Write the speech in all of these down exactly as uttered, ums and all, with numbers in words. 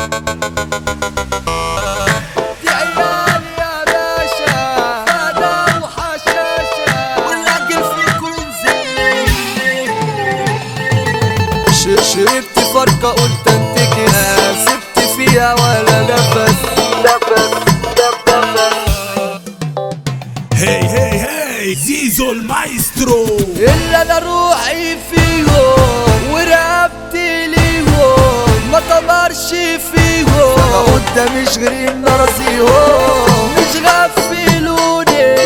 شربت فرقة قلت انتكس، سبت فيها ولا نفس نفس نفس. هي هي هي زيزو المايسترو، اللي انا روحي فيهم ورقبتي ليهم، ما طمرش فيهم انا قداميش غير ان ارازيهم، مش غفلوني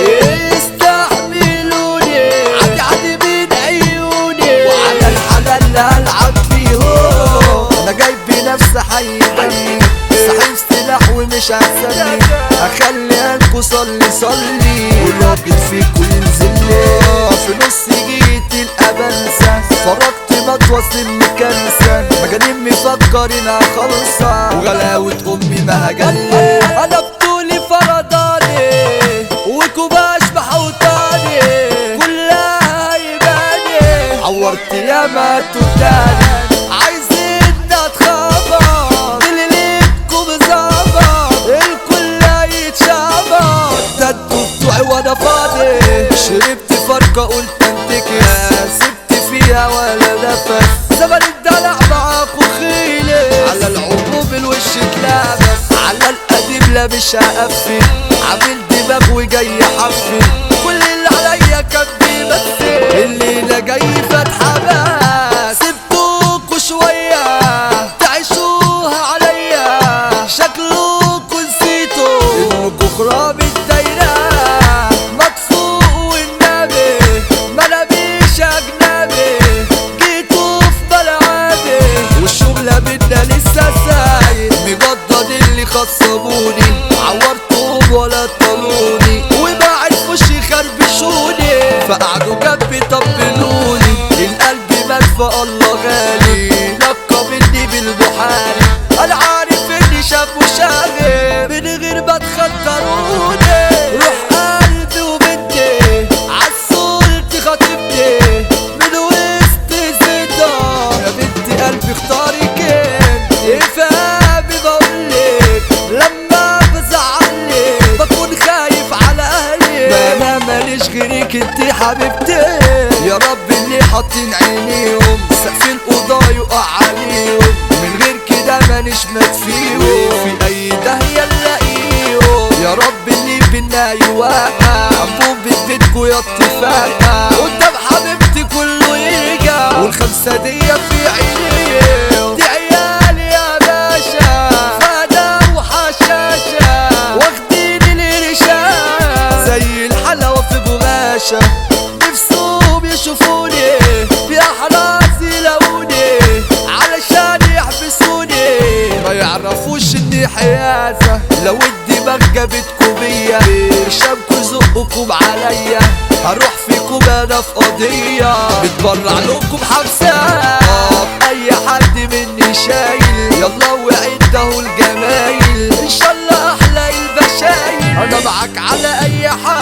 يستحملوني، عادي عادي بين عيوني، وعلى الحلال اللي هلعب فيهم، انا جايب بنفسي حي دمي، صاحب سلاح ومش هسمي، اخلي قلبكوا صلي صلي، وراجل فيكوا ينزلي، في نص جيت الابلسه، فرجت متوصل مكنسه، مجانين مفكرينها خالصه، وغلاوة امي ما هجلي، انا بطولي فرداني وكوباش بحوطاني، كلها يباني، عورت ياما تداني، عايزين نتخبط دليلتكم ظبط، الكل يتشبط، ده انتوا بتوعي وانا فاضي، شربت فرقة قلت انتكس، سبت فيها ولا نفس، زمن الدلع معاكوا خيلي، على العموم الوش اتلابس، على القديم لا مش هقفل، عامل دماغ وجاي حفل، كل اللي عليا كان بيمثل، الليلة جاي فاتحة بس، سبتوكوا شوية تعيشوها عليا، شكلوكوا نسيتوا انكوا خراب الدايرة، مدفوق والنبي ما انا مش اجنبي، جيتوا في ملعبي والشغلة منا لسه سايد، مجدد اللي خصبوني، عورتهم ولا طلوني، وما عرفوش يخربشوني، فقعدوا جنبي طبلوني، القلب مات فالله غالي، لقبني بالبحاري، انا عارف اني شاب وشاغي، من غير ما تخطروني، روح قلبي وبنتي عالصورتي خاطبتي، من وسط زيتها يا بنتي قلبي اختارك انت، افهمي بقولك لما بزعلك بكون خايف على اهلي، ما انا ماليش غيرك انتي حبيبتي، يا رب اللي حاطين عينيهم سقف الأوضة يقع عليهم، من غير كده مانيش مات فيهم، في أي داهية نلاقيهم، يا رب اللي بينا يوقع، أنبوبة بيتكوا يا اتفاقع، قدام حبيبتي كله يرجع، والخمسة دي في عينيهم، دي عيالي يا باشا فدا وحشاشة، واخدين القرشان زي الحلاوة في بغاشة، نفسهم يشوفوني في أحراس يلاقوني، علشان يحبسوني، ما يعرفوش اني حيازة، لو الدماغ جابتكوا بيا، شامكوا زقكم عليا، هروح فيكم انا في قضية، بتبرع لكم حبسات، اي حد مني شايل، يلا وعده الجمايل، ان شاء الله احلى البشايل، انا معاك على اي حاجة،